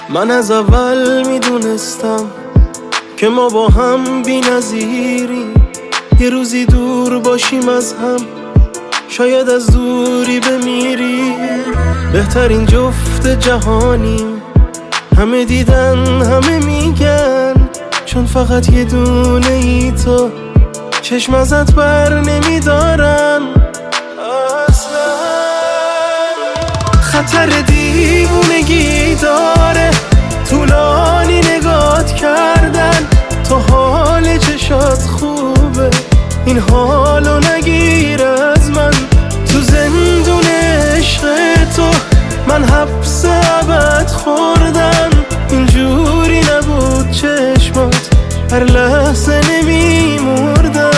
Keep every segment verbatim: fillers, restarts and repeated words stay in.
من از اول میدونستم که ما با هم بی نظیریم، یه روزی دور باشیم از هم، شاید از دوری بمیریم. بهترین جفت جهانیم، همه دیدن همه میگن، چون فقط یه دونه ای تو چشم ازت بر نمیدارن اصلا. خطر دیوونگی داره طولانی نگات کردن، تو حال چشات خوبه این حالو نگیر از من. تو زندون عشق تو من حبس ابد خوردم، اینجوری نبود چشمات هر لحظه نمیمردم.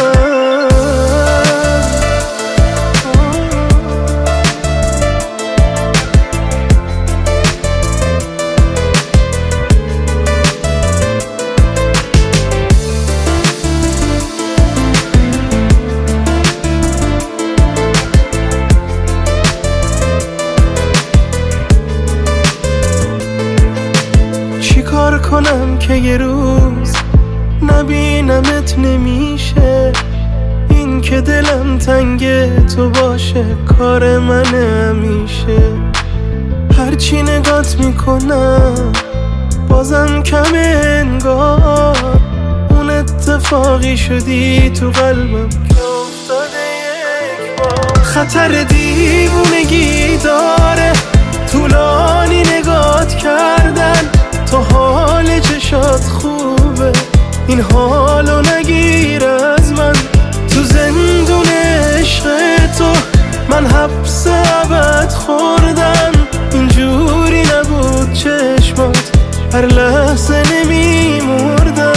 کار کنم که یه روز نبینمت نمیشه، این که دلم تنگ تو باشه کار من همیشه. هرچی نگات میکنم بازم کم انگار، اون اتفاقی شدی تو قلبم که افتاده یک بار. خطر دیوونگی داره طولانی نگات کردن، تو حال چشات خوبه این حالو نگیر از من. تو زندون عشق تو من حبس ابد خوردم، اینجوری نبود چشمات هر لحظه نمیمردم.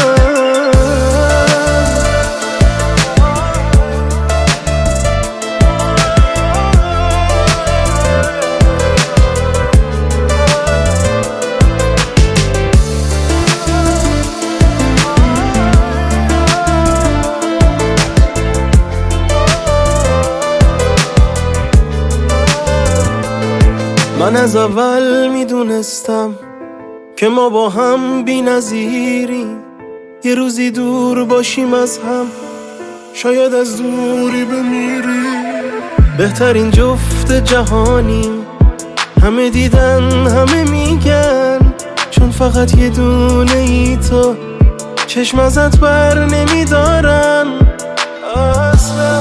من از اول میدونستم که ما با هم بی نظیریم، یه روزی دور باشیم از هم، شاید از دوری بمیریم. بهترین جفت جهانیم، همه دیدن همه میگن، چون فقط یه دونه ای تو چشم ازت بر نمیدارن اصلا.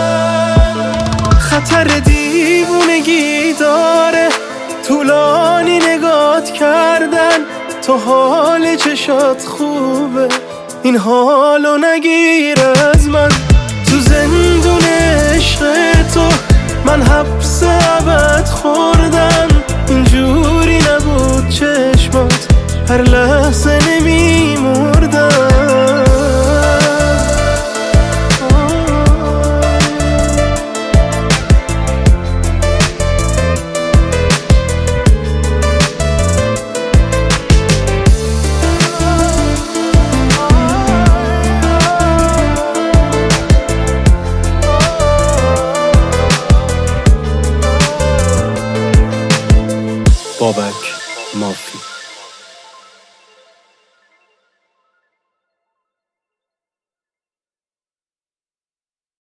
خطر دیوونگی داره طولانی نگات کردن، تو حال چشات خوبه این حالو نگیر از من. تو زندون عشق تو من حبس ابد خوردم، اینجوری نبود چشمات هر لحظه نمیمون.